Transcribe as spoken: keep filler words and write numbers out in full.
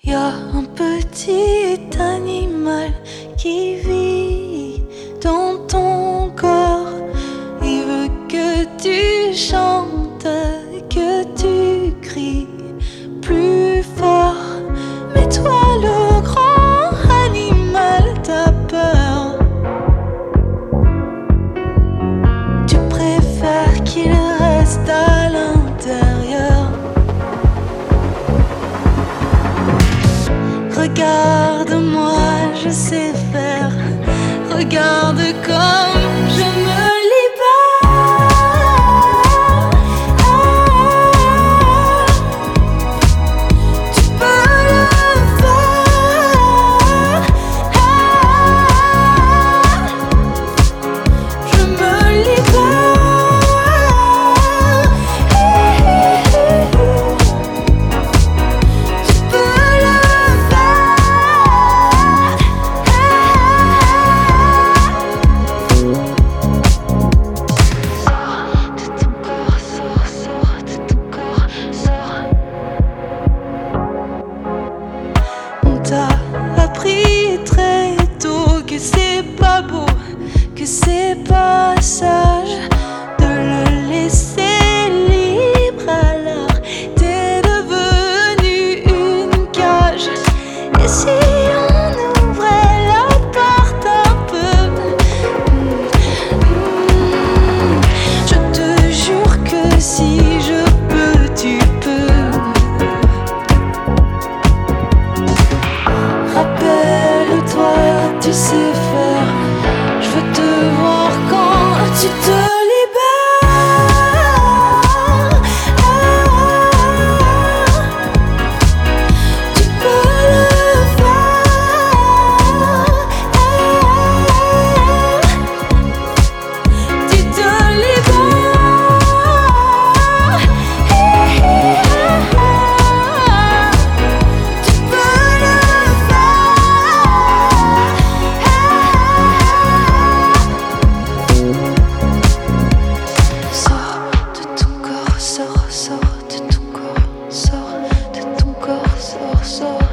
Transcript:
Y a un petit animal qui vit dans ton corps. Il veut que tu chantes, que tu cries plus fort. Mais toi, le grand animal, t'as peur. Tu préfères qu'il reste à l'intérieur. Regarde-moi, je sais faire. Regarde comme je me libère. Tu peux le faire. Je me libère. Tu peux le faire. On t'a appris très tôt que c'est pas beau, que c'est pas sage de le laisser libre. Alors t'es devenu une cage. Et si on ouvrait la porte un peu, hmm, je te jure que si je peux, tu peux. Rappelle-toi, tu sais faire. Je veux te voir quand tu te libères. Tu peux le faire. Tu te libères. Tu peux le faire. Sors de ton corps, sors, sors de ton corps, sors de ton corps, sors, sors.